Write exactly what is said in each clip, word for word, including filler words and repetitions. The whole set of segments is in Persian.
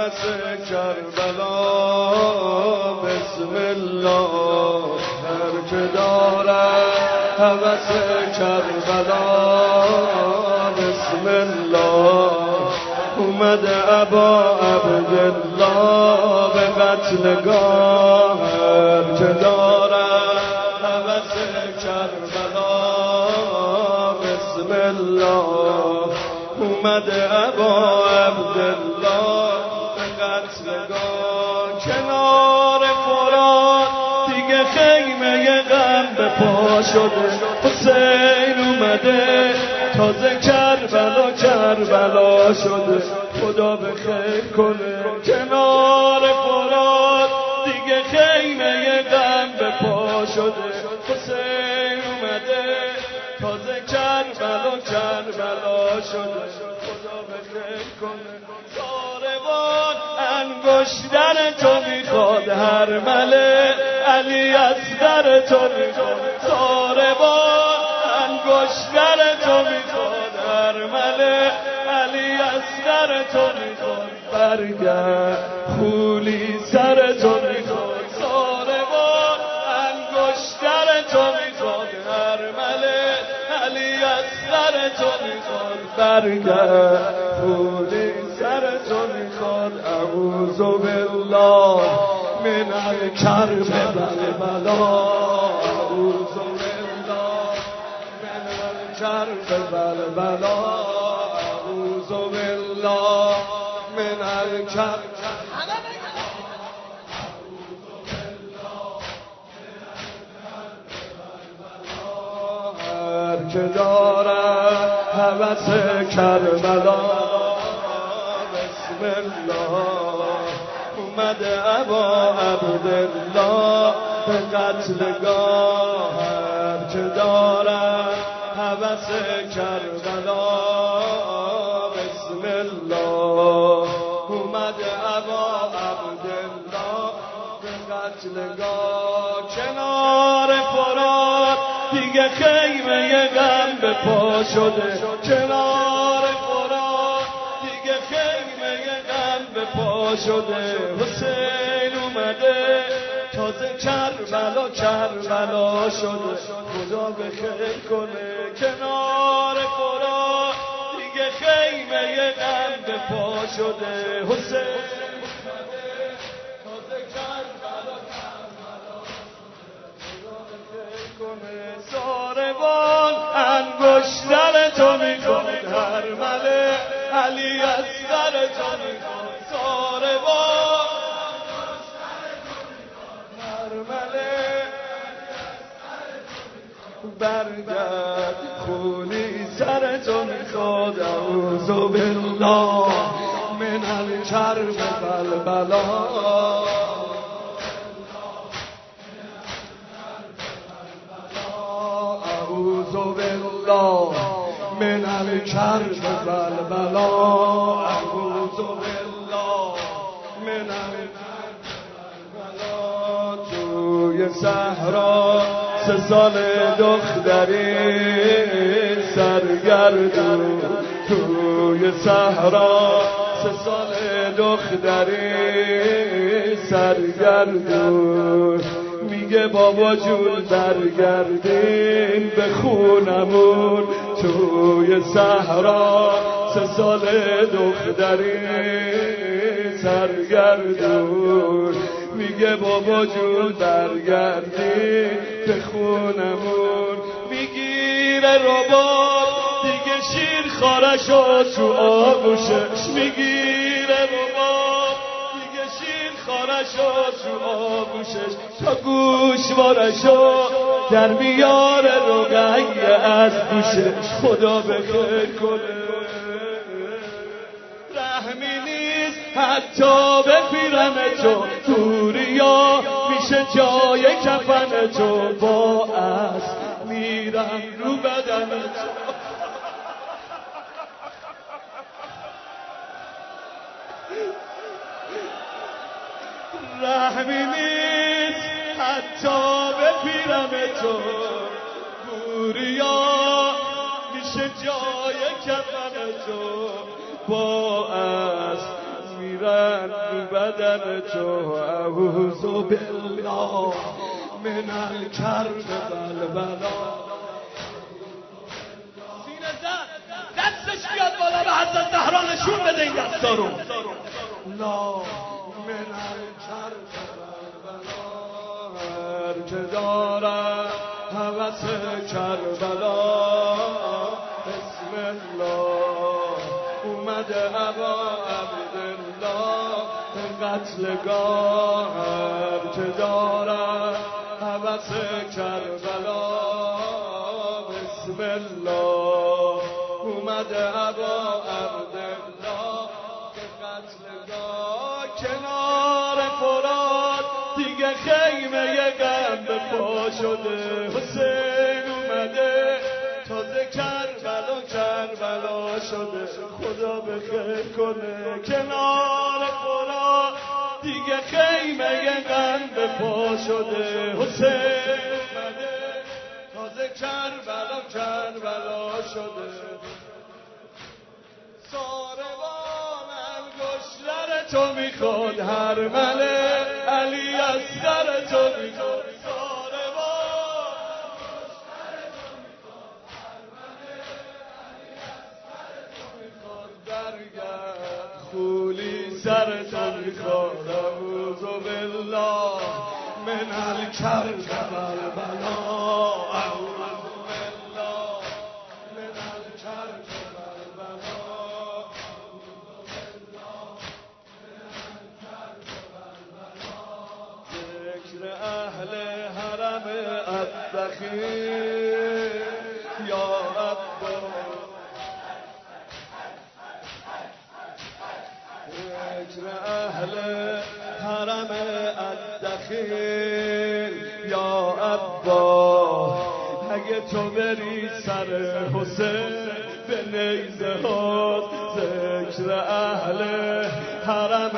هوس کربلا بسم الله هر که دارد هوس کربلا بسم الله اومده ابا عبدالله به قتلگاه هر که دارد هوس کربلا بسم الله اومده ابا عبدالله به قتلگاه کنار فرات دیگه خیمه غم به پا شده حسین اومده تازه کربلا کربلا شده خدا به خیر کنه کنار فرات دیگه خیمه غم به پا شده حسین اومده تازه کربلا کربلا شده خدا به خیر کنه ساروان انگشتر تو میخواد هر مله علی اصغر تو میخواد ساروان انگشتر تو میخواد هر مله علی اصغر تو میخواد برگرد خولی سر تو میخواد ساروان انگشتر تو میخواد هر مله علی اصغر تو میخواد برگرد خولی سر تو میخواد اعوذ بالله من الکرب والبلا اعوذ بالله من الکرب والبلا اعوذ بالله من الکرب هر که دارد هوس کربلا بسم الله اومده ابا عبدالله به قتلگاه هر که دارد هوس کربلا بسم الله اومده ابا عبدالله به قتلگاه کنار فرات دیگه خیمه غم به پا شده کنار فرات دیگه خیمه غم به پا شده حسین اومده تازه کربلا کربلا شده خدا به خیر کنه کنار فرات دیگه خیمه غم به پا شده حسین اومده تازه کربلا کربلا خدا به خیر کنه ساروان انگشتر تو میخواد هر مله علی اصغر تو میخواد ساروان هر مله برگرد خولی سر تو میخواد اعوذ بالله من الکرب والبلا اعوذ بالله من الکرب والبلا اعوذ بالله من الکرب والبلا توی صحرا سه سال دختری سرگردون توی صحرا سه سال دختری سرگردون میگه بابا جون برگردین به خونمون توی صحرا سه سال دختری سرگردون میگه بابا جون برگردین به خونمون میگیره رباب دیگه شیر خارشو تو آغوشش میگیره رباب دیگه شیر خارشو تو آغوشش تا گوشوارشو در میاره رقیه از گوشش خدا به خیر کنه رحمی نیست حتی به پیرن تو توریا میشه جای کفن تو با اسب میرم رو بدن تو رحمی نیست حتی به پیرن تو توریا میشه جای کفن تو با اسب میرن بدن تو اعوذ بالله من الکرب والبلا. سینه زن دستش بیاد بالا به حضرت زهرا نشون بده این دستا رو. لا من الکرب والبلا، هر که دارد هوس کربلا بسم الله اومده ابا عبدالله به قتلگاه. هر که دارد هوس کربلا بسم الله اومده ابا عبدالله به قتلگاه. کنار فرات دیگه خیمه غم به پا شده، حسین اومده تازه کربلا کربلا شده. خدا به خیر کنه کنار فرات دیگه خیمه غم به پا شده، حسین اومده تازه کربلا کربلا شده. ساربان انگشتر تو میخواد، هر مله علی اصغر تو میخواد. ساربان انگشتر تو میخواد، هر مله علی اصغر تو میخواد. برگرد خولی سر تو میخواد، اعوذ بالله من الکرب والبلا. اهل حرم الدخیل یا عبا، ذکر اهل حرم الدخیل یا عبا. اگه تو بری سر حسین به نیزه هات، ذکر اهل حرم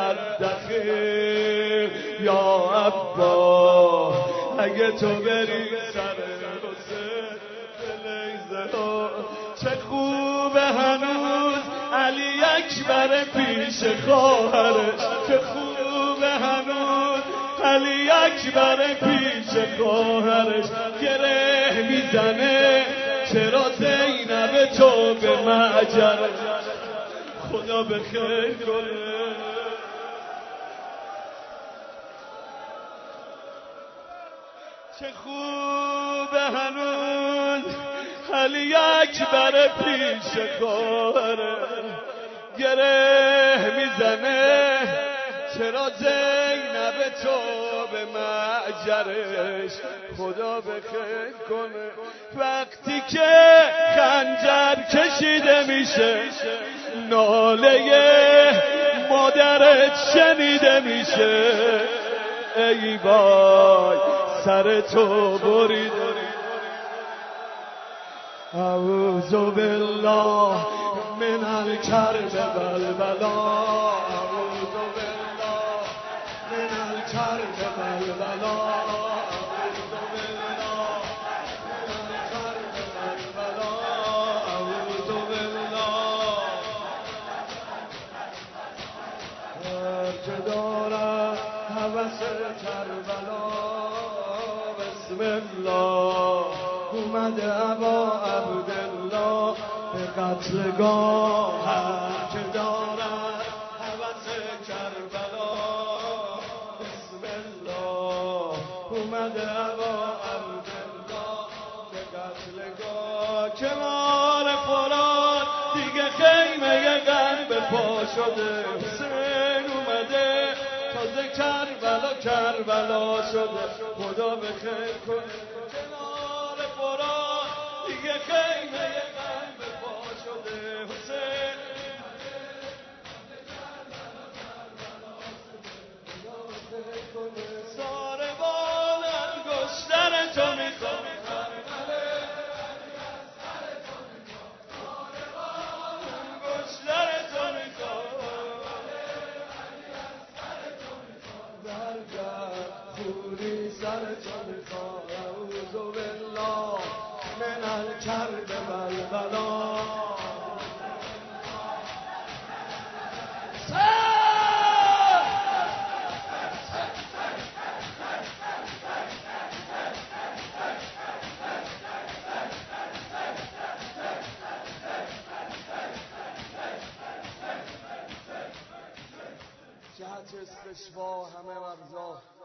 الدخیل یا عبا. اگه تو بری سر حسین به نیزه ها، چه خوبه هنوز علی اکبر پیش خواهرش. چه خوبه هنوز علی اکبر پیش خواهرش. گره میزنه چرا زینب تو به معجرش. خدا به خیر کنه. چه خوبه هنوز علی اکبر پیش خواهره. گره میزنه چرا زینب تو به معجرش. خدا به خیر کنه. وقتی که خنجر کشیده میشه، ناله مادرت شنیده میشه. ای وای سر تو بریده. اعوذ بالله من الکرب والبلا. اعوذ بالله من الکرب والبلا. اعوذ بالله من الکرب والبلا. اعوذ بالله. هر که دارد هوس کربلا بسم الله اومده ابا عبدالله به قتلگاه. هر که دارد هوس کربلا بسم الله اومده ابا عبدالله به قتلگاه. کنار فرات دیگه خیمه غم به پا شده، حسین اومده تازه کربلا کربلا شده. خدا به خیر کنه. کنار فرات دیگه خیمه غم به پا شده، حسین ساربان انگشتر تو میخواد، انگشتر تو میخواد. برگرد خوری سر تو میخواد. اعوذ بالله من الکرب والبلا. جهت استشفا همه مرزا